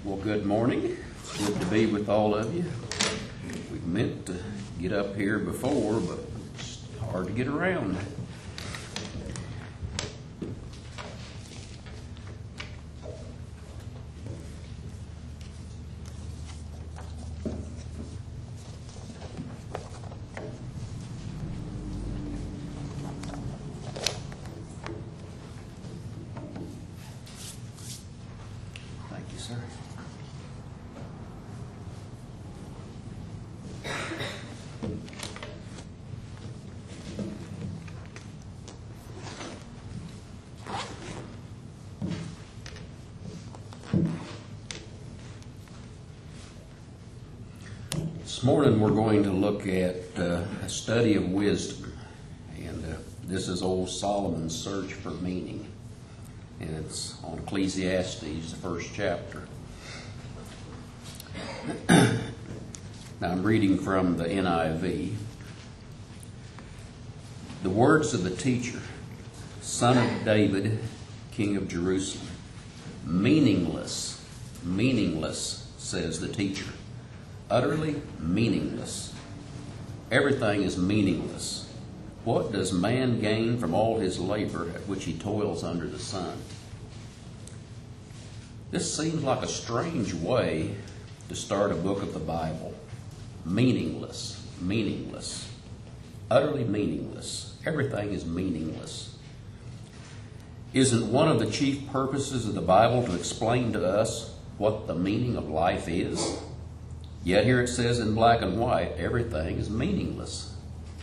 Well, good morning. It's good to be with all of you. We meant to get up here before, but it's hard to get around. Thank you, sir. This morning we're going to look at a study of wisdom, and this is old Solomon's search for meaning, and it's on Ecclesiastes, the first chapter. Now I'm reading from the NIV. The words of the teacher, son of David, king of Jerusalem. Meaningless, meaningless, says the teacher. Utterly meaningless. Everything is meaningless. What does man gain from all his labor at which he toils under the sun? This seems like a strange way to start a book of the Bible. Meaningless, meaningless, utterly meaningless. Everything is meaningless. Isn't one of the chief purposes of the Bible to explain to us what the meaning of life is? Yet here it says in black and white, everything is meaningless.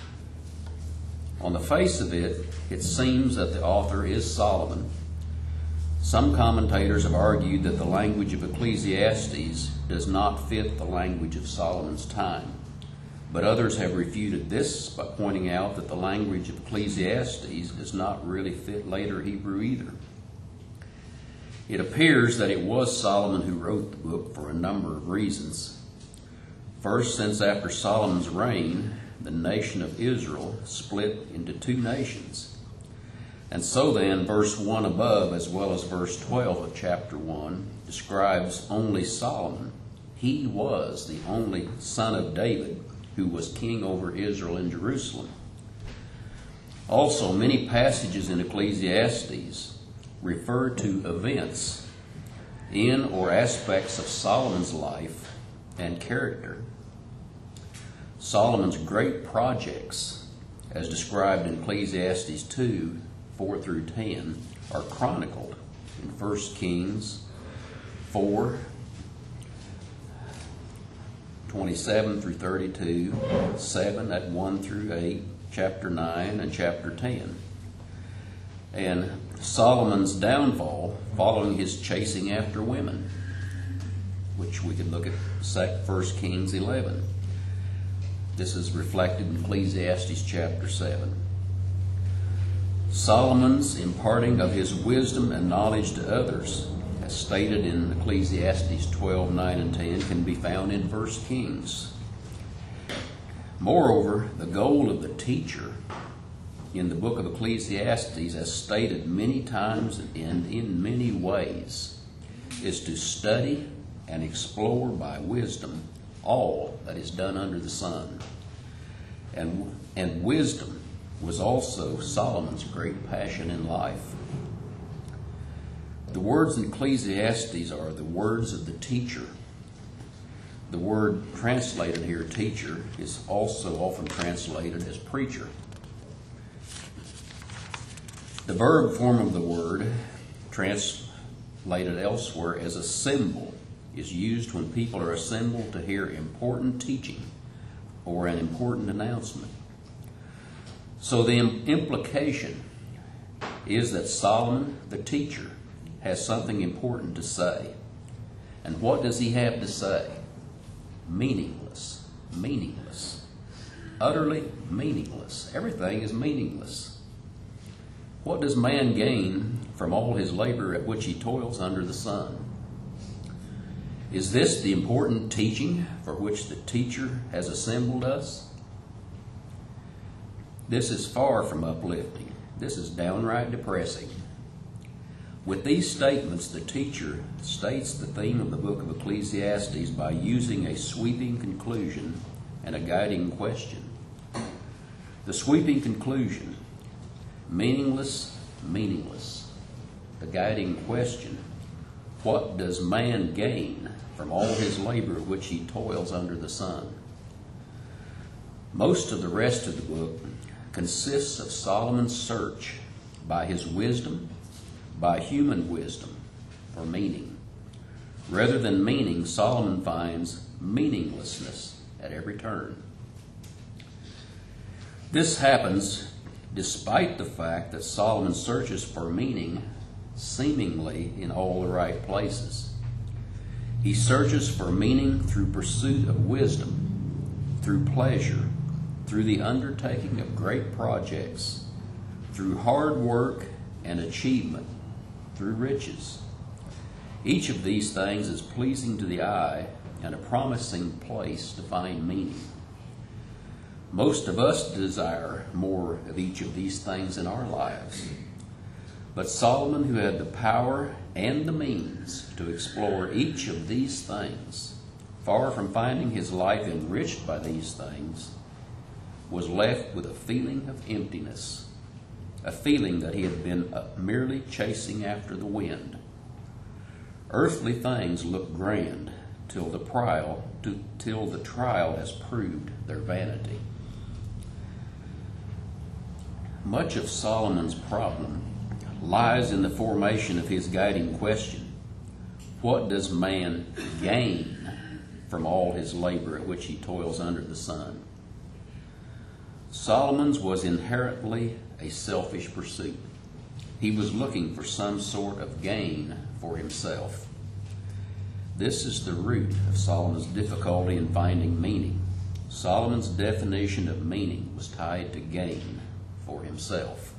On the face of it, it seems that the author is Solomon. Some commentators have argued that the language of Ecclesiastes does not fit the language of Solomon's time. But others have refuted this by pointing out that the language of Ecclesiastes does not really fit later Hebrew either. It appears that it was Solomon who wrote the book for a number of reasons. First, since after Solomon's reign, the nation of Israel split into two nations. And so then, verse 1 above, as well as verse 12 of chapter 1, describes only Solomon. He was the only son of David who was king over Israel and Jerusalem. Also, many passages in Ecclesiastes refer to events in or aspects of Solomon's life and character. Solomon's great projects, as described in Ecclesiastes 2, 4 through 10, are chronicled in 1 Kings 4, 27 through 32, 7 at 1 through 8, chapter 9, and chapter 10. And Solomon's downfall following his chasing after women, which we could look at 1 Kings 11. This is reflected in Ecclesiastes chapter 7. Solomon's imparting of his wisdom and knowledge to others, as stated in Ecclesiastes 12, 9, and 10, can be found in 1 Kings. Moreover, the goal of the teacher in the book of Ecclesiastes, as stated many times and in many ways, is to study and explore by wisdom all that is done under the sun. And wisdom was also Solomon's great passion in life. The words in Ecclesiastes are the words of the teacher. The word translated here, teacher, is also often translated as preacher. The verb form of the word, translated elsewhere as a symbol, is used when people are assembled to hear important teaching or an important announcement. So the implication is that Solomon, the teacher, has something important to say. And what does he have to say? Meaningless. Meaningless. Utterly meaningless. Everything is meaningless. What does man gain from all his labor at which he toils under the sun? Is this the important teaching for which the teacher has assembled us? This is far from uplifting. This is downright depressing. With these statements, the teacher states the theme of the book of Ecclesiastes by using a sweeping conclusion and a guiding question. The sweeping conclusion: meaningless, meaningless. The guiding question: what does man gain from all his labor which he toils under the sun? Most of the rest of the book consists of Solomon's search by his wisdom, by human wisdom, for meaning. Rather than meaning, Solomon finds meaninglessness at every turn. This happens despite the fact that Solomon searches for meaning seemingly in all the right places. He searches for meaning through pursuit of wisdom, through pleasure, through the undertaking of great projects, through hard work and achievement, through riches. Each of these things is pleasing to the eye and a promising place to find meaning. Most of us desire more of each of these things in our lives. But Solomon, who had the power and the means to explore each of these things, far from finding his life enriched by these things, was left with a feeling of emptiness, a feeling that he had been merely chasing after the wind. Earthly things look grand till the trial has proved their vanity. Much of Solomon's problem lies in the formation of his guiding question: what does man gain from all his labor at which he toils under the sun? Solomon's was inherently a selfish pursuit. He was looking for some sort of gain for himself. This is the root of Solomon's difficulty in finding meaning. Solomon's definition of meaning was tied to gain for himself.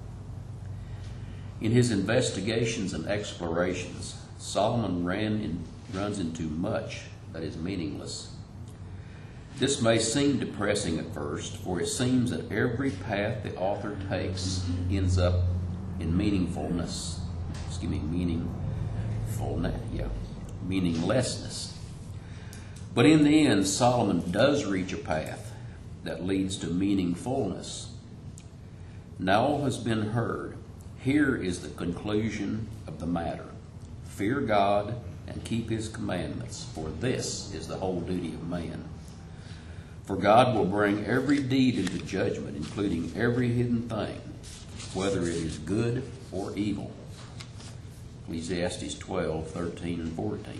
In his investigations and explorations, Solomon runs into much that is meaningless. This may seem depressing at first, for it seems that every path the author takes ends up in meaninglessness. But in the end, Solomon does reach a path that leads to meaningfulness. Now all has been heard. Here is the conclusion of the matter: fear God and keep his commandments, for this is the whole duty of man. For God will bring every deed into judgment, including every hidden thing, whether it is good or evil. Ecclesiastes 12:13 and 14.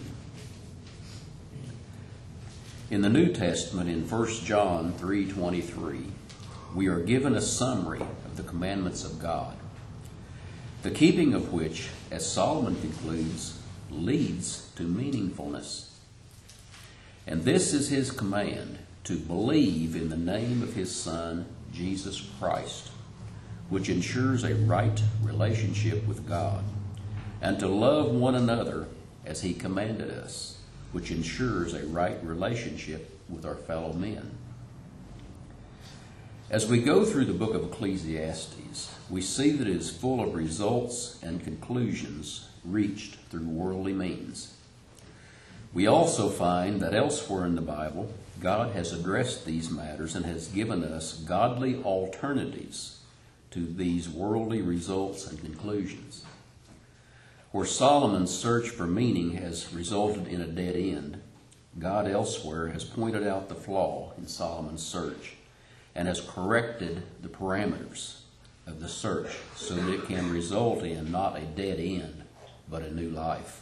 In the New Testament, in 1 John 3:23, we are given a summary of the commandments of God, the keeping of which, as Solomon concludes, leads to meaningfulness. And this is his command: to believe in the name of his Son, Jesus Christ, which ensures a right relationship with God, and to love one another as he commanded us, which ensures a right relationship with our fellow men. As we go through the book of Ecclesiastes, we see that it is full of results and conclusions reached through worldly means. We also find that elsewhere in the Bible, God has addressed these matters and has given us godly alternatives to these worldly results and conclusions. Where Solomon's search for meaning has resulted in a dead end, God elsewhere has pointed out the flaw in Solomon's search and has corrected the parameters of the search so that it can result in not a dead end, but a new life.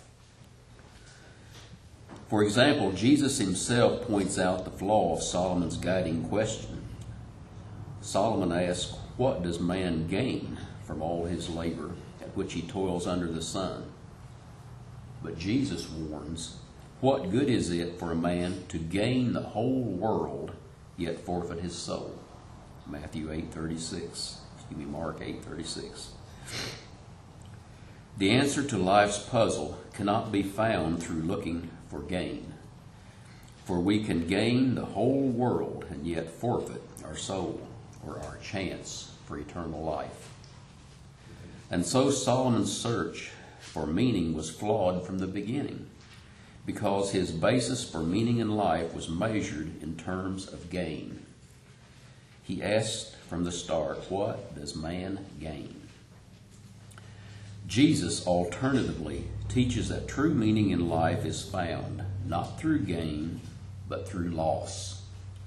For example, Jesus himself points out the flaw of Solomon's guiding question. Solomon asks, what does man gain from all his labor at which he toils under the sun? But Jesus warns, what good is it for a man to gain the whole world yet forfeit his soul? Mark 8:36. The answer to life's puzzle cannot be found through looking for gain. For we can gain the whole world and yet forfeit our soul, or our chance for eternal life. And so Solomon's search for meaning was flawed from the beginning, because his basis for meaning in life was measured in terms of gain. He asked from the start, what does man gain? Jesus alternatively teaches that true meaning in life is found not through gain, but through loss.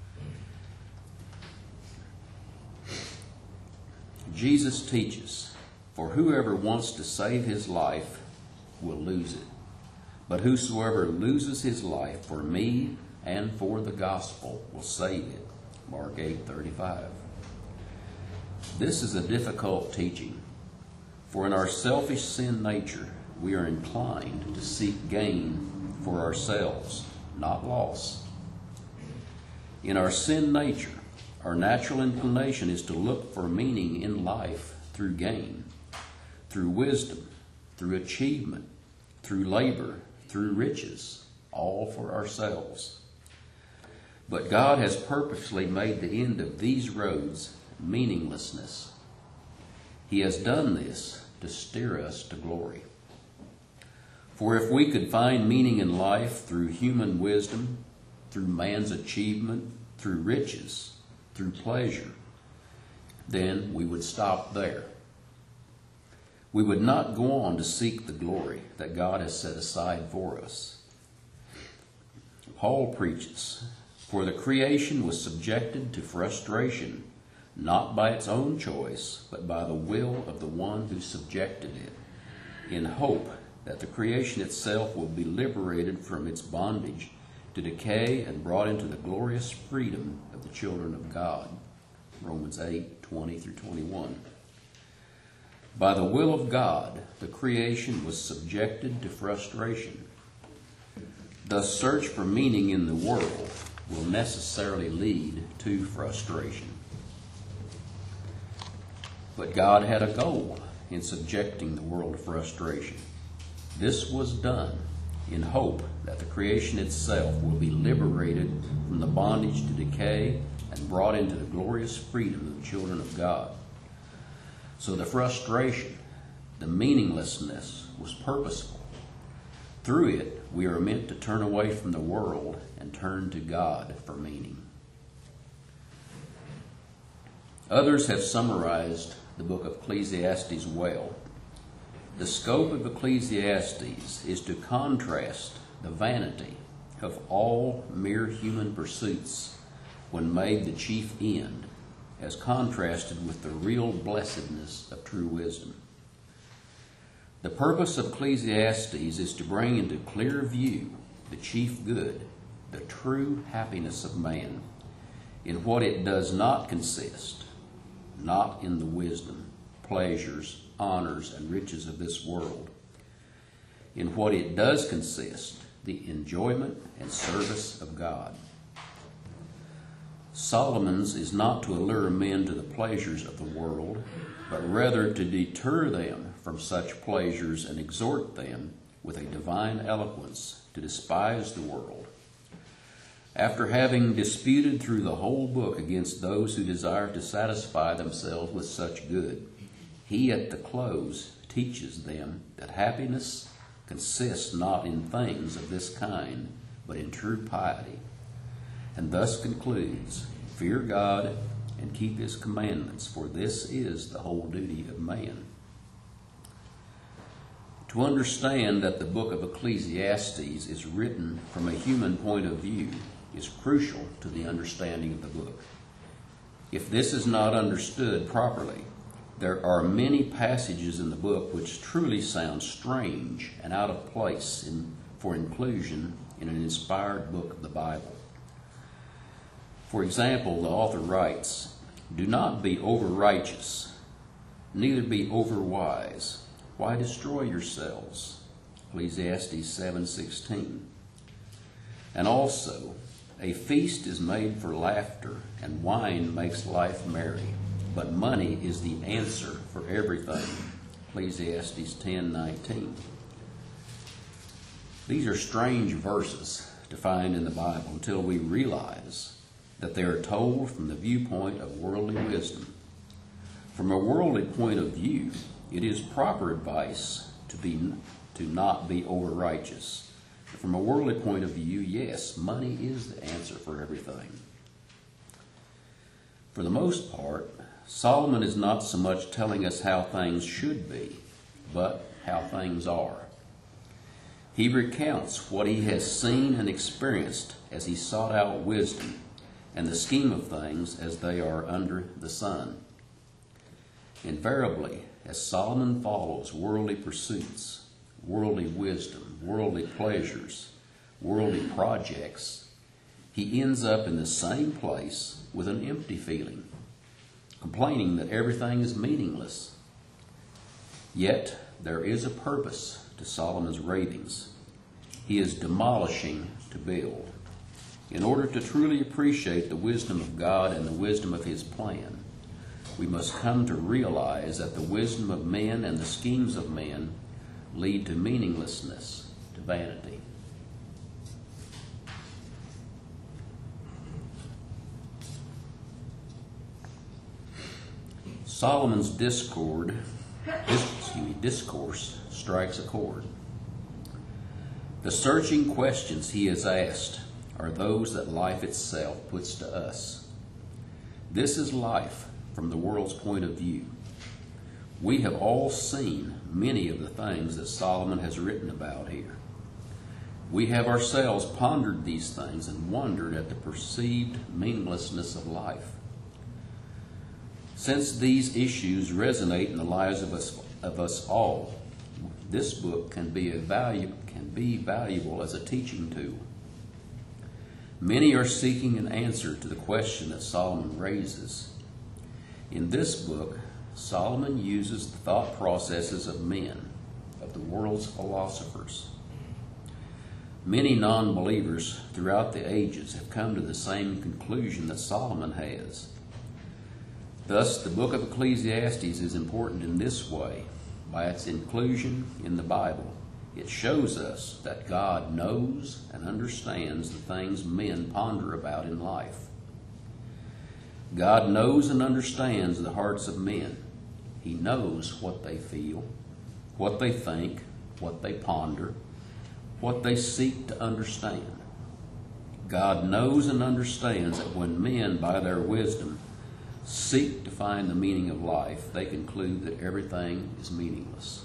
Jesus teaches, for whoever wants to save his life will lose it. But whosoever loses his life for me and for the gospel will save it. Mark 8:35. This is a difficult teaching, for in our selfish sin nature, we are inclined to seek gain for ourselves, not loss. In our sin nature, our natural inclination is to look for meaning in life through gain, through wisdom, through achievement, through labor, through riches, all for ourselves. But God has purposely made the end of these roads meaninglessness. He has done this to steer us to glory. For if we could find meaning in life through human wisdom, through man's achievement, through riches, through pleasure, then we would stop there. We would not go on to seek the glory that God has set aside for us. Paul preaches, for the creation was subjected to frustration, not by its own choice, but by the will of the one who subjected it, in hope that the creation itself will be liberated from its bondage to decay and brought into the glorious freedom of the children of God. Romans 8:20-21. By the will of God, the creation was subjected to frustration. The search for meaning in the world will necessarily lead to frustration. But God had a goal in subjecting the world to frustration. This was done in hope that the creation itself will be liberated from the bondage to decay and brought into the glorious freedom of the children of God. So the frustration, the meaninglessness, was purposeful. Through it, we are meant to turn away from the world and turn to God for meaning. Others have summarized the book of Ecclesiastes well. The scope of Ecclesiastes is to contrast the vanity of all mere human pursuits when made the chief end, as contrasted with the real blessedness of true wisdom. The purpose of Ecclesiastes is to bring into clear view the chief good, the true happiness of man, in what it does not consist, not in the wisdom, pleasures, honors, and riches of this world. In what it does consist, the enjoyment and service of God. Solomon's is not to allure men to the pleasures of the world, but rather to deter them from such pleasures and exhort them with a divine eloquence to despise the world. After having disputed through the whole book against those who desire to satisfy themselves with such good, he at the close teaches them that happiness consists not in things of this kind, but in true piety, and thus concludes, fear God and keep his commandments, for this is the whole duty of man. To understand that the book of Ecclesiastes is written from a human point of view is crucial to the understanding of the book. If this is not understood properly, there are many passages in the book which truly sound strange and out of place for inclusion in an inspired book of the Bible. For example, the author writes, "Do not be over-righteous, neither be over-wise. Why destroy yourselves?" Ecclesiastes 7:16. And also, "A feast is made for laughter, and wine makes life merry, but money is the answer for everything." Ecclesiastes 10:19. These are strange verses to find in the Bible until we realize that they are told from the viewpoint of worldly wisdom. From a worldly point of view, it is proper advice to not be over-righteous. From a worldly point of view, yes, money is the answer for everything. For the most part, Solomon is not so much telling us how things should be, but how things are. He recounts what he has seen and experienced as he sought out wisdom and the scheme of things as they are under the sun. Invariably, as Solomon follows worldly pursuits, worldly wisdom, worldly pleasures, worldly projects, he ends up in the same place with an empty feeling, complaining that everything is meaningless. Yet there is a purpose to Solomon's ravings. He is demolishing to build. In order to truly appreciate the wisdom of God and the wisdom of his plan, we must come to realize that the wisdom of men and the schemes of men lead to meaninglessness, to vanity. Solomon's discourse strikes a chord. The searching questions he has asked are those that life itself puts to us. This is life from the world's point of view. We have all seen many of the things that Solomon has written about here. We have ourselves pondered these things and wondered at the perceived meaninglessness of life. Since these issues resonate in the lives of us all, this book can be valuable as a teaching tool. Many are seeking an answer to the question that Solomon raises. In this book, Solomon uses the thought processes of men, of the world's philosophers. Many non-believers throughout the ages have come to the same conclusion that Solomon has. Thus, the book of Ecclesiastes is important in this way. By its inclusion in the Bible, it shows us that God knows and understands the things men ponder about in life. God knows and understands the hearts of men. He knows what they feel, what they think, what they ponder, what they seek to understand. God knows and understands that when men, by their wisdom, seek to find the meaning of life, they conclude that everything is meaningless.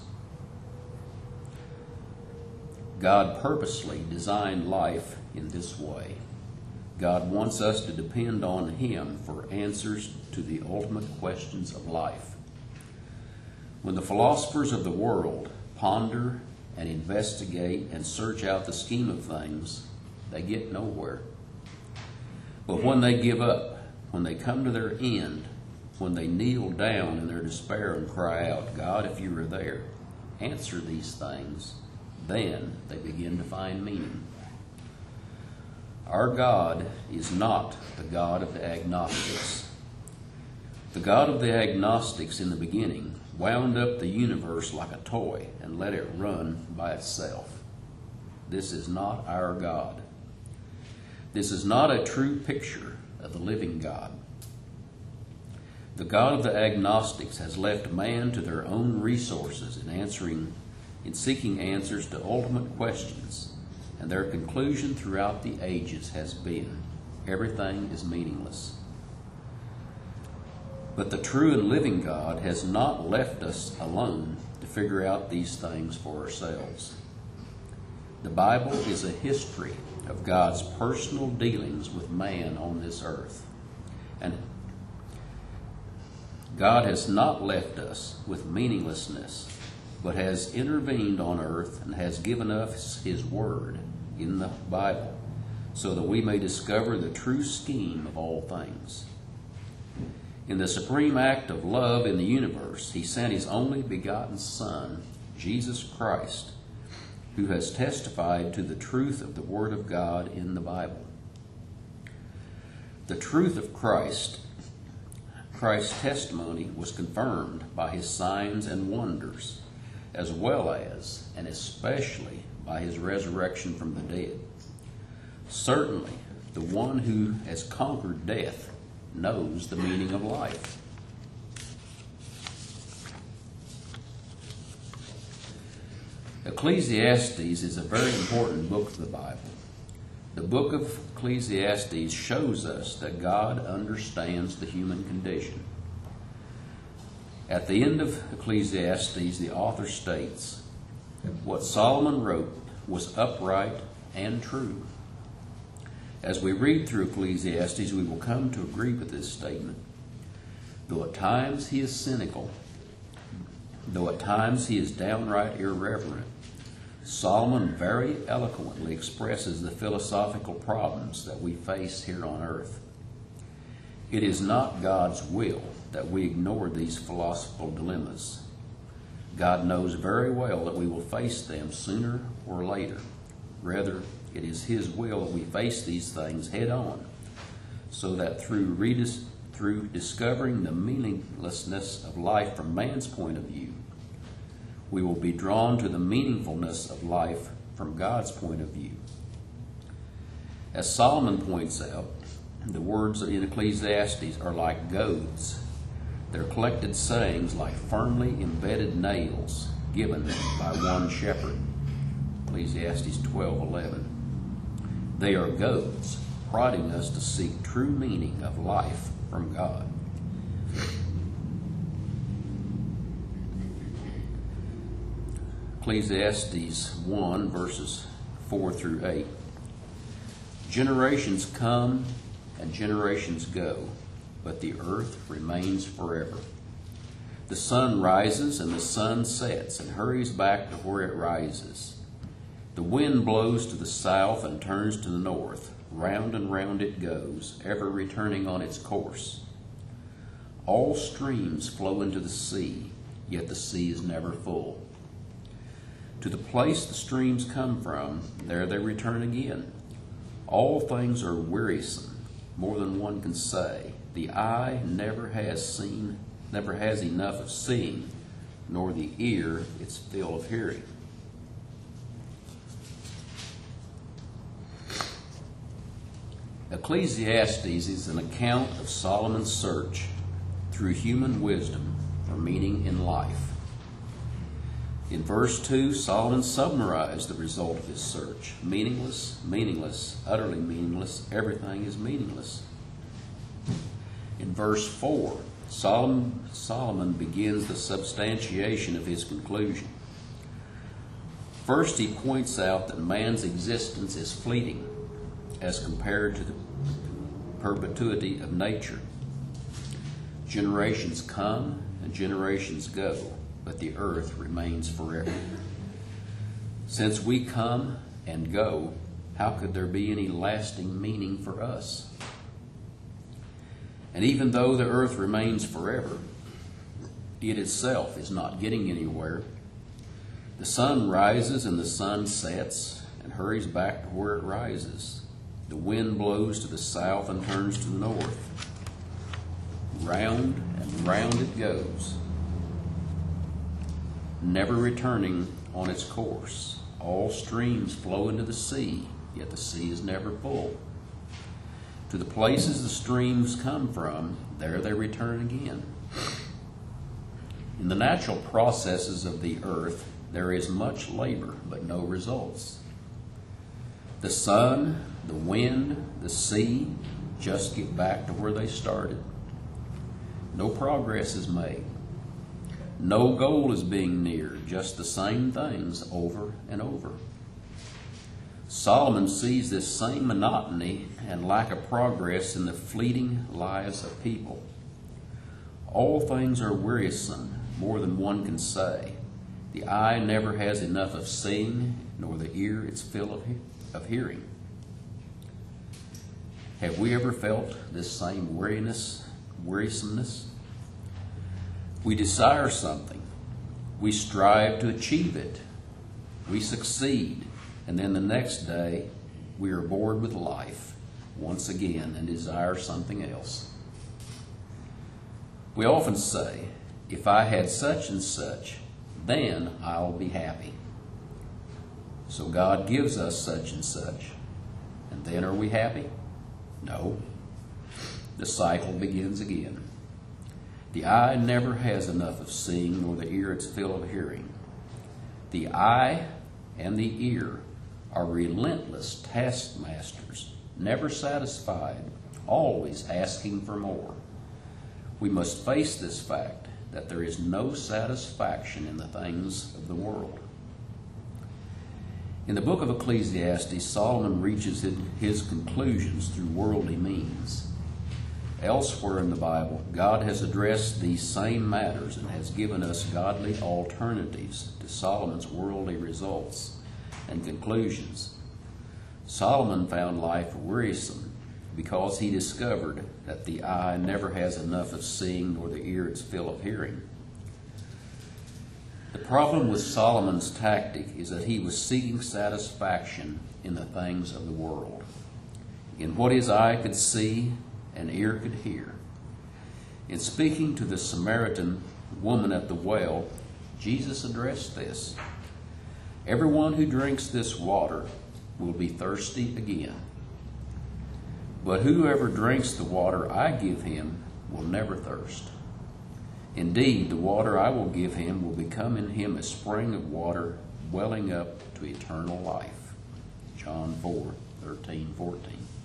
God purposely designed life in this way. God wants us to depend on Him for answers to the ultimate questions of life. When the philosophers of the world ponder and investigate and search out the scheme of things, they get nowhere. But when they give up, when they come to their end, when they kneel down in their despair and cry out, God, if you are there, answer these things, then they begin to find meaning. Our God is not the God of the agnostics. The God of the agnostics in the beginning wound up the universe like a toy and let it run by itself. This is not our God. This is not a true picture of the living God. The God of the agnostics has left man to their own resources in seeking answers to ultimate questions, and their conclusion throughout the ages has been, everything is meaningless. But the true and living God has not left us alone to figure out these things for ourselves. The Bible is a history of God's personal dealings with man on this earth. And God has not left us with meaninglessness, but has intervened on earth and has given us His Word in the Bible so that we may discover the true scheme of all things. In the supreme act of love in the universe, He sent His only begotten Son, Jesus Christ, who has testified to the truth of the Word of God in the Bible. The truth of Christ's testimony was confirmed by His signs and wonders, as well as, and especially, by His resurrection from the dead. Certainly, the one who has conquered death knows the meaning of life. Ecclesiastes is a very important book of the Bible. The book of Ecclesiastes shows us that God understands the human condition. At the end of Ecclesiastes, the author states, "What Solomon wrote was upright and true." As we read through Ecclesiastes, we will come to agree with this statement. Though at times he is cynical, though at times he is downright irreverent, Solomon very eloquently expresses the philosophical problems that we face here on earth. It is not God's will that we ignore these philosophical dilemmas. God knows very well that we will face them sooner or later. Rather, it is His will that we face these things head on, so that through discovering the meaninglessness of life from man's point of view, we will be drawn to the meaningfulness of life from God's point of view. As Solomon points out, the words in Ecclesiastes are like goads. They're collected sayings like firmly embedded nails given by one shepherd. Ecclesiastes 12:11. They are goads, prodding us to seek true meaning of life from God. Ecclesiastes 1, verses 4 through 8. Generations come and generations go, but the earth remains forever. The sun rises and the sun sets and hurries back to where it rises. The wind blows to the south and turns to the north. Round and round it goes, ever returning on its course. All streams flow into the sea, yet the sea is never full. To the place the streams come from, there they return again. All things are wearisome, more than one can say. The eye never has enough of seeing, nor the ear its fill of hearing. Ecclesiastes is an account of Solomon's search through human wisdom for meaning in life. In verse 2, Solomon summarized the result of his search. Meaningless, meaningless, utterly meaningless, everything is meaningless. In verse 4, Solomon begins the substantiation of his conclusion. First, he points out that man's existence is fleeting as compared to the perpetuity of nature. Generations come and generations go, but the earth remains forever. Since we come and go, how could there be any lasting meaning for us? And even though the earth remains forever, it itself is not getting anywhere. The sun rises and the sun sets and hurries back to where it rises. The wind blows to the south and turns to the north. Round and round it goes, never returning on its course. All streams flow into the sea, yet the sea is never full. To the places the streams come from, there they return again. In the natural processes of the earth, there is much labor, but no results. The sun, the wind, the sea just get back to where they started. No progress is made. No goal is being neared, just the same things over and over. Solomon sees this same monotony and lack of progress in the fleeting lives of people. All things are wearisome, more than one can say. The eye never has enough of seeing, nor the ear its fill of hearing. Have we ever felt this same wearisomeness? We desire something. We strive to achieve it. We succeed. And then the next day, we are bored with life once again and desire something else. We often say, if I had such and such, then I'll be happy. So God gives us such and such. And then are we happy? No. The cycle begins again. The eye never has enough of seeing, nor the ear its fill of hearing. The eye and the ear are relentless taskmasters, never satisfied, always asking for more. We must face this fact that there is no satisfaction in the things of the world. In the book of Ecclesiastes, Solomon reaches his conclusions through worldly means. Elsewhere in the Bible, God has addressed these same matters and has given us godly alternatives to Solomon's worldly results and conclusions. Solomon found life wearisome because he discovered that the eye never has enough of seeing nor the ear its fill of hearing. The problem with Solomon's tactic is that he was seeking satisfaction in the things of the world, in what his eye could see and ear could hear. In speaking to the Samaritan woman at the well, Jesus addressed this. Everyone who drinks this water will be thirsty again. But whoever drinks the water I give him will never thirst. Indeed, the water I will give him will become in him a spring of water welling up to eternal life. John 4:13-14.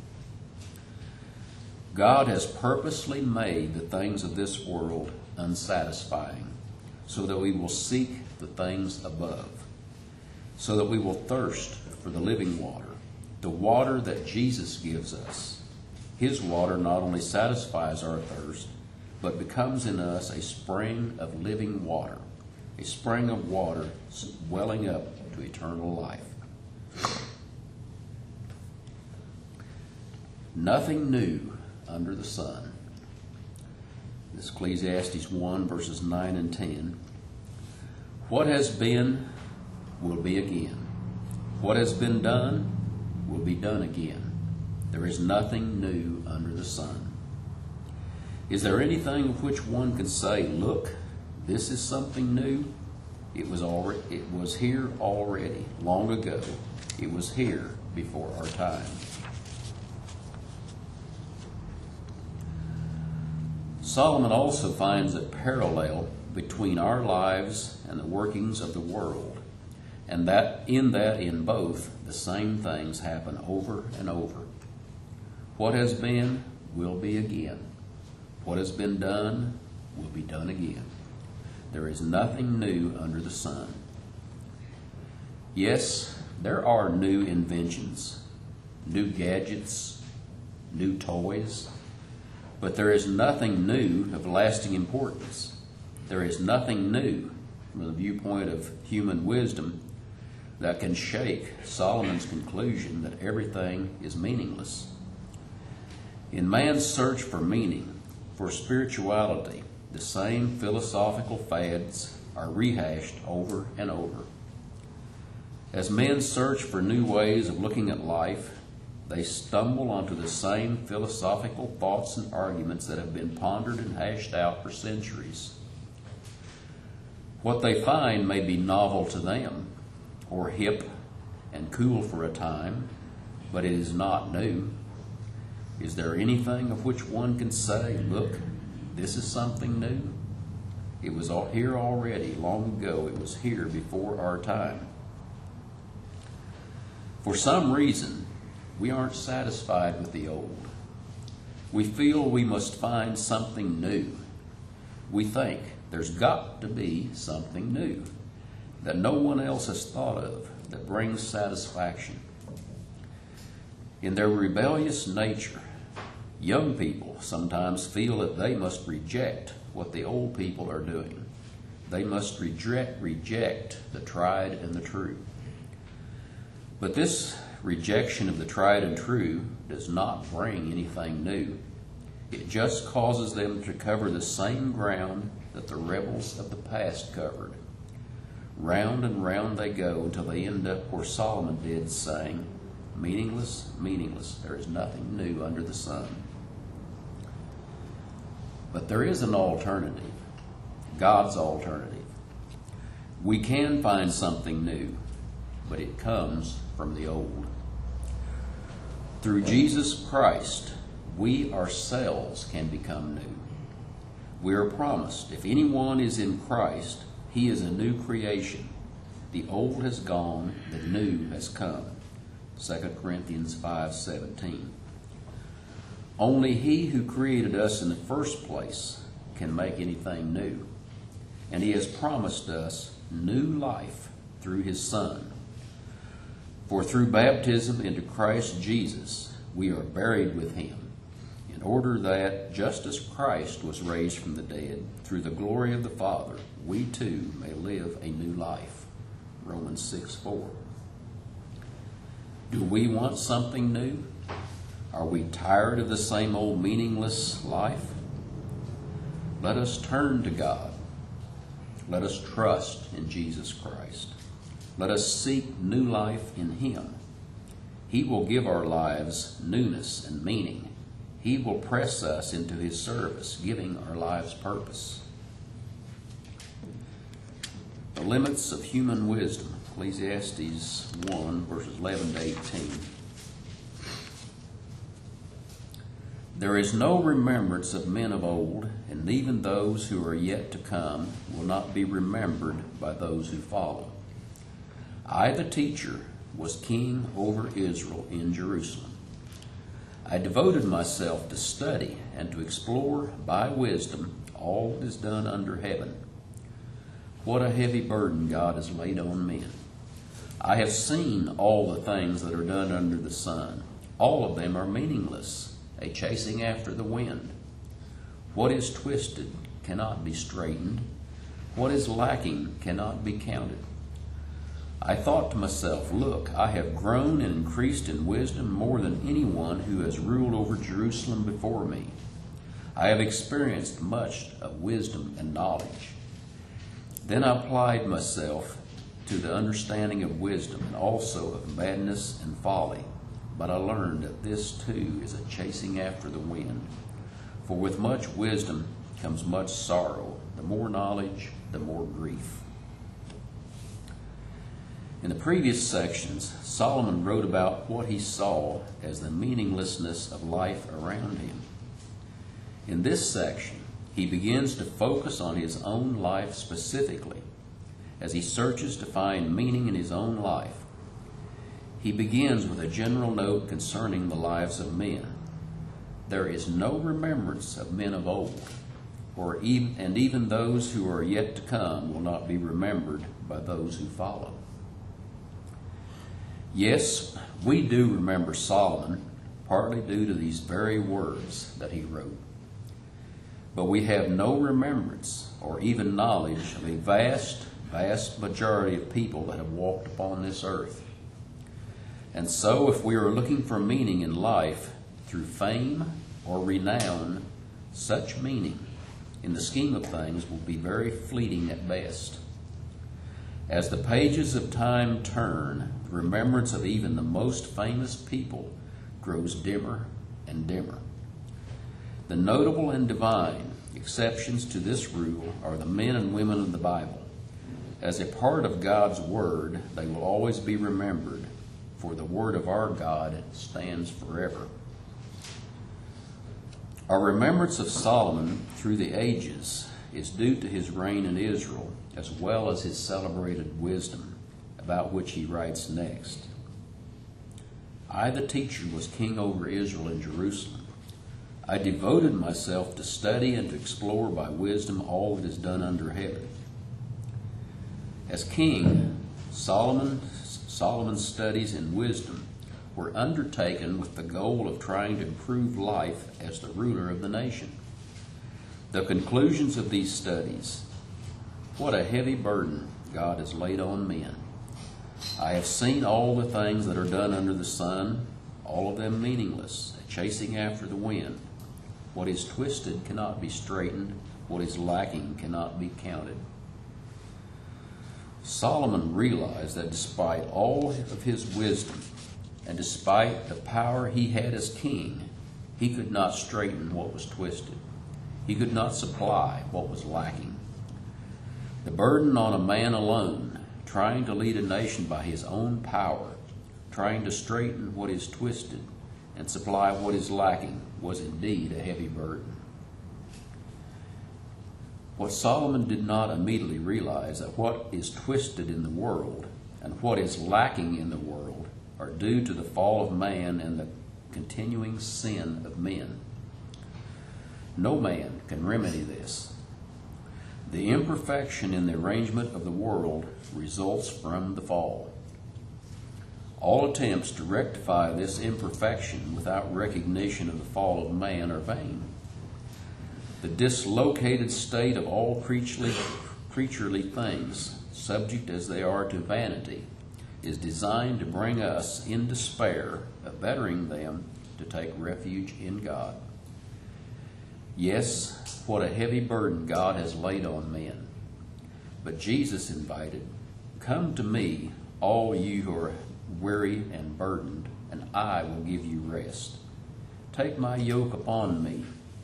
God has purposely made the things of this world unsatisfying so that we will seek the things above, so that we will thirst for the living water, the water that Jesus gives us. His water not only satisfies our thirst, but becomes in us a spring of living water, a spring of water welling up to eternal life. Nothing new under the sun. This is Ecclesiastes 1, verses 9 and 10. What has been will be again. What has been done will be done again. There is nothing new under the sun. Is there anything of which one could say, look, this is something new? It was here already, long ago. It was here before our time. Solomon also finds a parallel between our lives and the workings of the world, and that in both the same things happen over and over. What has been will be again. What has been done will be done again. There is nothing new under the sun. Yes, there are new inventions, new gadgets, new toys, but there is nothing new of lasting importance. There is nothing new from the viewpoint of human wisdom that can shake Solomon's conclusion that everything is meaningless. In man's search for meaning, for spirituality, the same philosophical fads are rehashed over and over. As men search for new ways of looking at life, they stumble onto the same philosophical thoughts and arguments that have been pondered and hashed out for centuries. What they find may be novel to them, or hip and cool for a time, but it is not new. Is there anything of which one can say, look, this is something new? It was here already, long ago. It was here before our time. For some reason, we aren't satisfied with the old. We feel we must find something new. We think there's got to be something new that no one else has thought of that brings satisfaction. In their rebellious nature, young people sometimes feel that they must reject what the old people are doing. They must reject the tried and the true. But this rejection of the tried and true does not bring anything new. It just causes them to cover the same ground that the rebels of the past covered. Round and round they go until they end up where Solomon did, saying, meaningless, meaningless, there is nothing new under the sun. But there is an alternative, God's alternative. We can find something new, but it comes from the old. Through Jesus Christ, we ourselves can become new. We are promised, if anyone is in Christ, he is a new creation. The old has gone, the new has come. 2 Corinthians 5:17. Only He who created us in the first place can make anything new. And He has promised us new life through His Son. For through baptism into Christ Jesus, we are buried with Him, in order that, just as Christ was raised from the dead through the glory of the Father, we too may live a new life. Romans 6:4. Do we want something new? Are we tired of the same old meaningless life? Let us turn to God. Let us trust in Jesus Christ. Let us seek new life in Him. He will give our lives newness and meaning. He will press us into His service, giving our lives purpose. The limits of human wisdom. Ecclesiastes 1, verses 11 to 18. There is no remembrance of men of old, and even those who are yet to come will not be remembered by those who follow. I, the teacher, was king over Israel in Jerusalem. I devoted myself to study and to explore by wisdom all that is done under heaven. What a heavy burden God has laid on men. I have seen all the things that are done under the sun. All of them are meaningless, a chasing after the wind. What is twisted cannot be straightened. What is lacking cannot be counted. I thought to myself, look, I have grown and increased in wisdom more than anyone who has ruled over Jerusalem before me. I have experienced much of wisdom and knowledge. Then I applied myself to the understanding of wisdom and also of madness and folly. But I learned that this too is a chasing after the wind. For with much wisdom comes much sorrow. The more knowledge, the more grief. In the previous sections, Solomon wrote about what he saw as the meaninglessness of life around him. In this section, he begins to focus on his own life specifically as he searches to find meaning in his own life. He begins with a general note concerning the lives of men. There is no remembrance of men of old, and even those who are yet to come will not be remembered by those who follow. Yes, we do remember Solomon, partly due to these very words that he wrote. But we have no remembrance or even knowledge of a vast majority of people that have walked upon this earth. And so if we are looking for meaning in life through fame or renown, such meaning, in the scheme of things, will be very fleeting at best. As the pages of time turn, the remembrance of even the most famous people grows dimmer and dimmer. The notable and divine exceptions to this rule are the men and women of the Bible. As a part of God's Word, they will always be remembered, for the Word of our God stands forever. Our remembrance of Solomon through the ages is due to his reign in Israel, as well as his celebrated wisdom, about which he writes next. I, the teacher, was king over Israel in Jerusalem. I devoted myself to study and to explore by wisdom all that is done under heaven. As king, Solomon's studies in wisdom were undertaken with the goal of trying to improve life as the ruler of the nation. The conclusions of these studies: what a heavy burden God has laid on men. I have seen all the things that are done under the sun, all of them meaningless, chasing after the wind. What is twisted cannot be straightened. What is lacking cannot be counted. Solomon realized that despite all of his wisdom and despite the power he had as king, he could not straighten what was twisted. He could not supply what was lacking. The burden on a man alone, trying to lead a nation by his own power, trying to straighten what is twisted and supply what is lacking, was indeed a heavy burden. What Solomon did not immediately realize that what is twisted in the world and what is lacking in the world are due to the fall of man and the continuing sin of men. No man can remedy this. The imperfection in the arrangement of the world results from the fall. All attempts to rectify this imperfection without recognition of the fall of man are vain. The dislocated state of all creaturely things, subject as they are to vanity, is designed to bring us in despair of bettering them to take refuge in God. Yes, what a heavy burden God has laid on men. But Jesus invited, "Come to me, all you who are weary and burdened, and I will give you rest. Take my yoke upon me.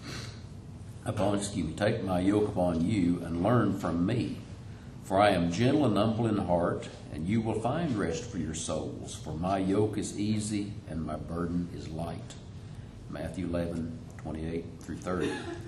Take my yoke upon you and learn from me. For I am gentle and humble in heart, and you will find rest for your souls. For my yoke is easy and my burden is light." Matthew 11:28-30.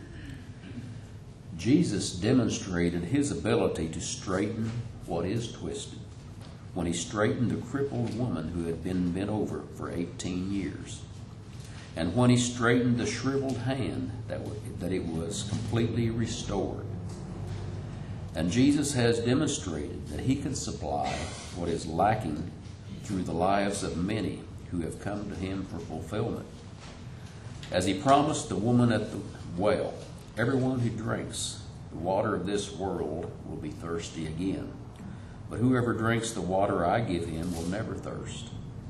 Jesus demonstrated his ability to straighten what is twisted when he straightened the crippled woman who had been bent over for 18 years. And when he straightened the shriveled hand, that it was completely restored. And Jesus has demonstrated that he can supply what is lacking through the lives of many who have come to him for fulfillment. As he promised the woman at the well, "Everyone who drinks the water of this world will be thirsty again, but whoever drinks the water I give him will never thirst."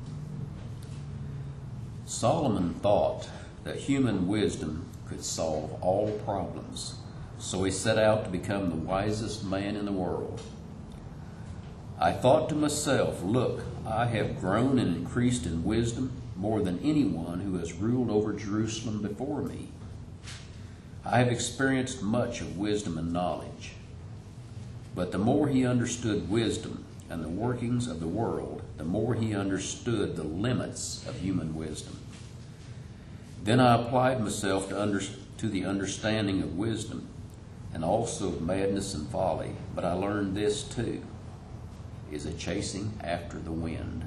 Solomon thought that human wisdom could solve all problems, so he set out to become the wisest man in the world. "I thought to myself, look, I have grown and increased in wisdom more than anyone who has ruled over Jerusalem before me. I have experienced much of wisdom and knowledge." But the more he understood wisdom and the workings of the world, the more he understood the limits of human wisdom. Then I applied myself to the understanding of wisdom and also of madness and folly, but I learned this too, is a chasing after the wind.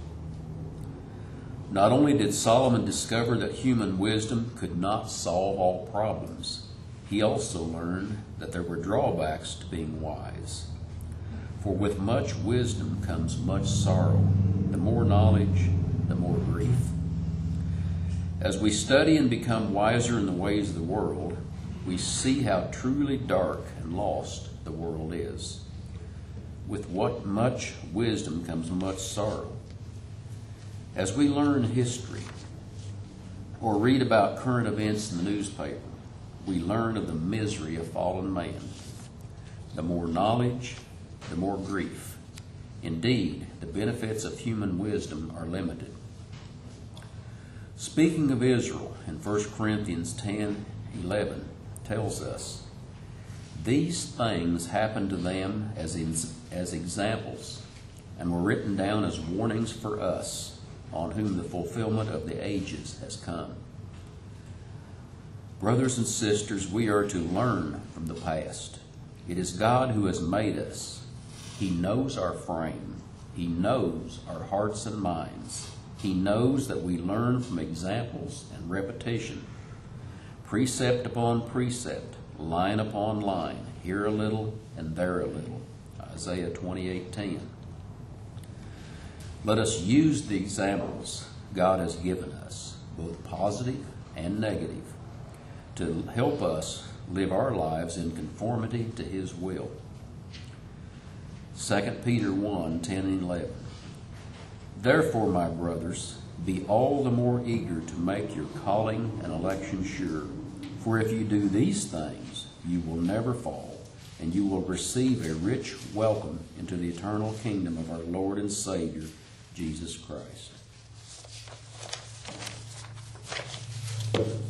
Not only did Solomon discover that human wisdom could not solve all problems, he also learned that there were drawbacks to being wise. For with much wisdom comes much sorrow. The more knowledge, the more grief. As we study and become wiser in the ways of the world, we see how truly dark and lost the world is. With what much wisdom comes much sorrow. As we learn history or read about current events in the newspaper, we learn of the misery of fallen man. The more knowledge, the more grief. Indeed, the benefits of human wisdom are limited. Speaking of Israel in 1 Corinthians 10:11 tells us, "These things happened to them as examples and were written down as warnings for us, on whom the fulfillment of the ages has come." Brothers and sisters, we are to learn from the past. It is God who has made us. He knows our frame. He knows our hearts and minds. He knows that we learn from examples and repetition, precept upon precept, line upon line, here a little and there a little. Isaiah 28:10. Let us use the examples God has given us, both positive and negative, to help us live our lives in conformity to His will. 2 Peter 1:10 and 11. Therefore, my brothers, be all the more eager to make your calling and election sure. For if you do these things, you will never fall, and you will receive a rich welcome into the eternal kingdom of our Lord and Savior, Jesus Christ.